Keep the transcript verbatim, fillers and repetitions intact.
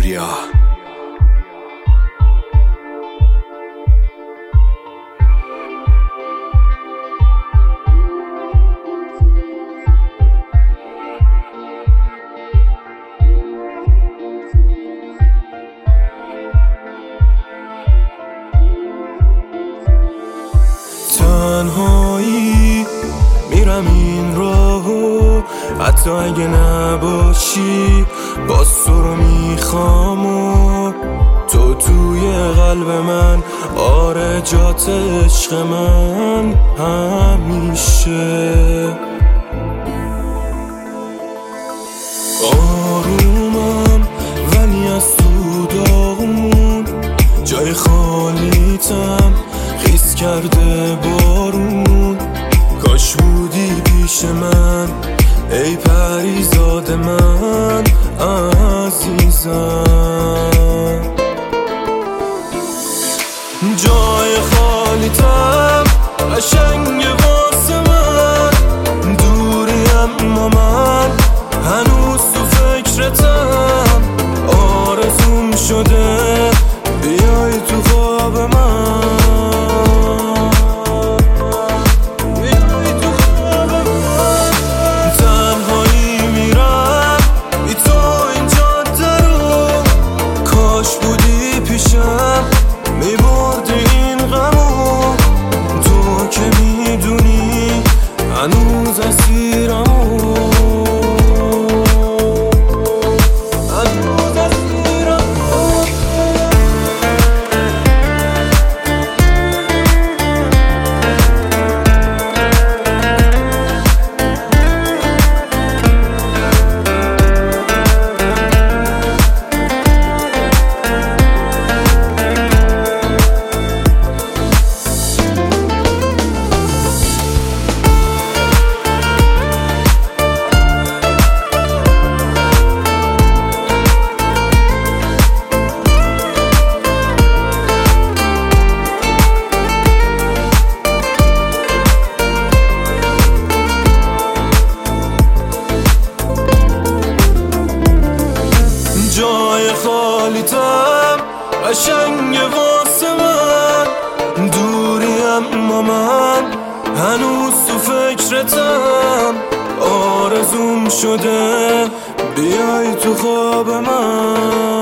پوریا. تنهایی میرم این راهو، حتی اگه نباشی باز تو رو میخوام و تو توی قلب من، آره جات عشق من همیشه. آرومم ولی از تو داغمون، جای خالیتم خیس کرده بارون. کاش بودی پیش من ای پریزاد من عزیزم. جای خالیتم قشنگ واسه من، دوری اما من هنوز تو فکرتم. آرزوم شده بیای تو خواب من. میبردی این غمو، تو که میدونی هنوز اسیرم، هنوز اسیرم. جای خالیتم قشنگ واسه من، دوری اما من هنوز تو فکرتم. آرزوم شده بیای تو خواب من.